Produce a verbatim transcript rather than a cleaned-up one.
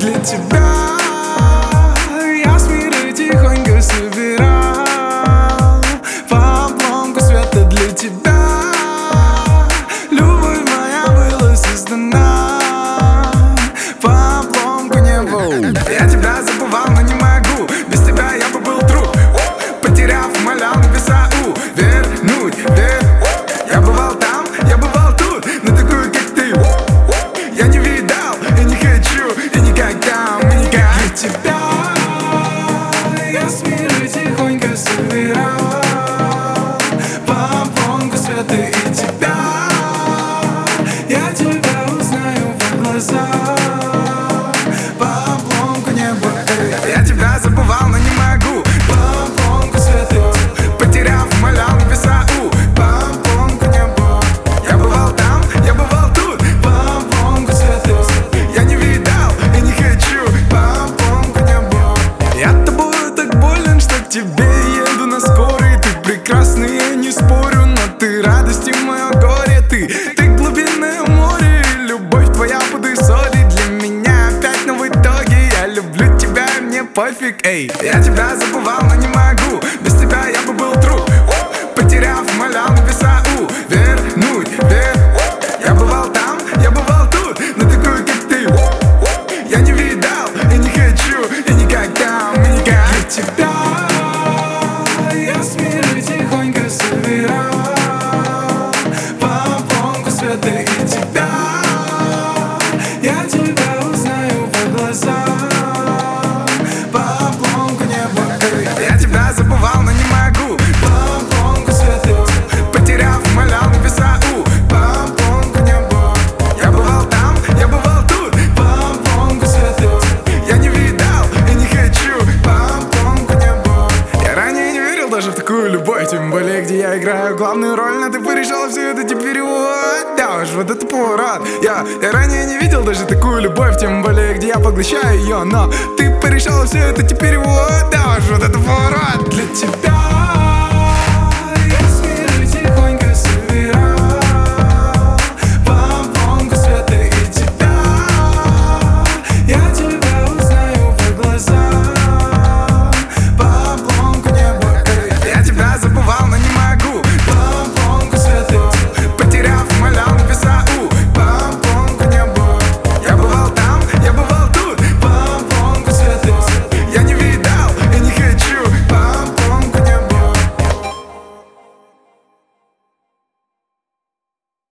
для тебя. Я с мира тихонько собирал по обломку света для тебя. Любовь моя была создана по обломку неба. Я тебя забывал, но не могу. Без тебя я бы был труп. Потеряв, умолял небеса вернуть, верь. Я бывал там, я бывал тут, но такую, как ты, я не видал и не хочу, и никогда, мы никак. Для тебя я с мира тихонько собирал по обломку света и тебя. Я тебя узнаю в глазах по обломку неба. Я тебя забывал, но не могу. По обломку света, потеряв, умолял небеса по обломку неба. Я бывал там, я бывал тут, по обломку света. Я не видал и не хочу по обломку неба. Я тобой так болен, что к тебе еду на скорой. Ты прекрасный, я не спорю, но ты радость и мое горе. Ты, ты глубинное море, и любовь твоя пуды соли. Для меня опять, но в итоге я люблю тебя, и мне пофиг, эй. Я тебя забывал, но не могу. Без тебя я бы был труп. Потеряв, умолял небеса вернуть, верь. Я бывал там, я бывал тут, но такой, как ты, я не видал и не хочу, и никогда, мы никак. Для тебя я с мира тихонько собирал по обломку света и тебя. Я тебя узнаю в глазах по обломку неба. Я тебя забывал, но не могу. По обломку света, потеряв, умолял небеса по обломку неба. Я бывал там, я бывал тут, по обломку света. Я не видал и не хочу по обломку неба. Я ранее не верил даже в такую любовь, тем более, где я играю главную роль. Но ты порешала все это теперь, вот, да уж, вот это поворот. Я, я ранее не видел даже такую любовь, тем более, где я поглощаю ее. Но ты порешала все это теперь, вот, да уж, вот это поворот. Для тебя